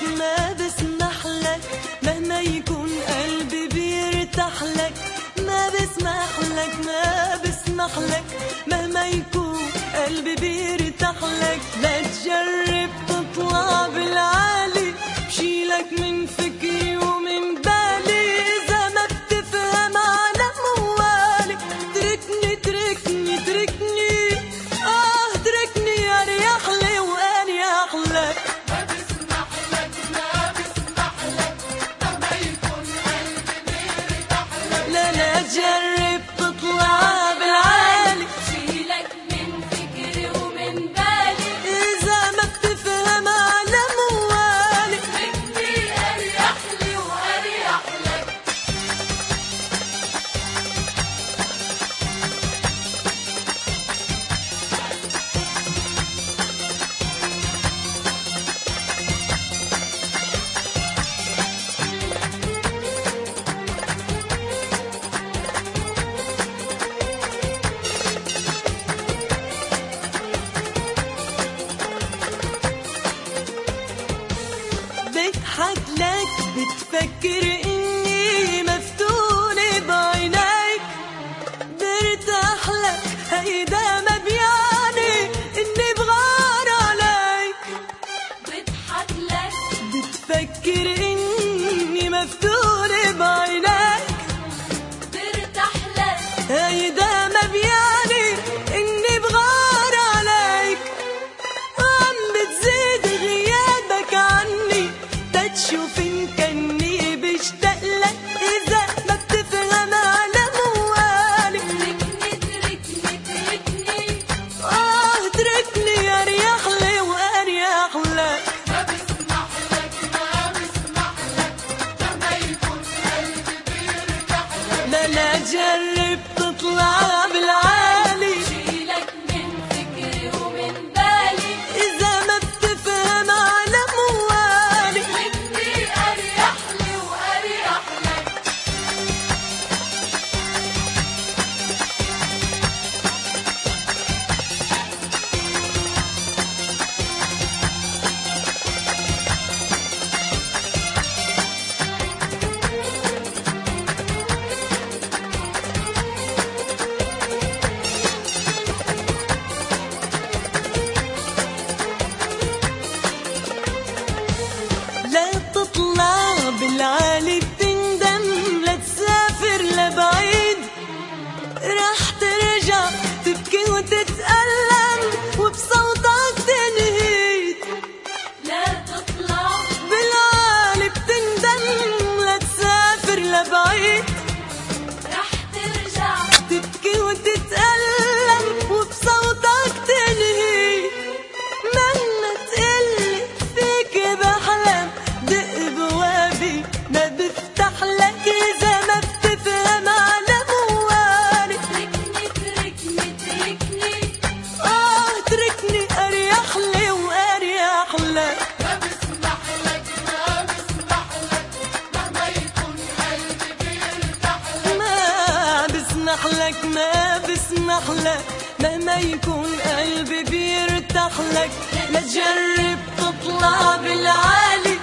ما بسمح لك مهما يكون قلبي بيرتاح لك، ما بسمح لك ما بسمح لك مهما يكون قلبي بيرتاح لك. لا تجرب تطلع بالعالي بشيلك من فكري ومن بالي، إذا ما بتفهم على موالي تركني تركني تركني تركني أريح لي وأريح لك. ما بسمح لك ما بسمح لك مهما يكون قلبي بيرتاح لك. لا تجرب تطلع بالعالي شيلك من فكري ومن بالي، إذا ما بتفهم على موالي تركني أريح لي وأريح لك. بضحك لك بتفكر إني مفتونة بعينيك، برتاح لك هيدا ما بيعني إني بغار عليك. بضحك لك بتفكر إني مفتونة بعينيك، برتاح لك هيدا ما بيعني إني بغار عليك. عم بتزيد غيابك عني تتشوف إن كني بشتاق لك، إذا ما بتفهم على موالي تركني تركني تركني. تركني أريح لي وأريح لك. ما بسمح لك ما بسمح لك مهما يكون قلبي بيرتاح لك. لا جرب تطلع بالعالي شيلك من فكري ومن بالي، إذا ما بتفهم على موالي تركني أريح لي وأريح لك. لا تطلع بالعالي بتندم، لا تسافر لبعيد رح ترجع تبكي وتتألم وبصوتك تنهيد. لا تطلع بالعالي بتندم، لا تسافر لبعيد رح ترجع تبكي وتتألم وبصوتك تنهيد. مهما تقلي فيك بحلم دق بوابي ما بفتح لك، إذا ما بتفهم على موالي تركني تركني تركني. تركني أريح لي وأريح لك. ما بسمح لك ما بسمح لك مهما يكون قلبي بيرتاح لك. ما بسمح لك ما بسمح لك مهما يكون قلبي بيرتاح لك. لا تجرب تطلع بالعالي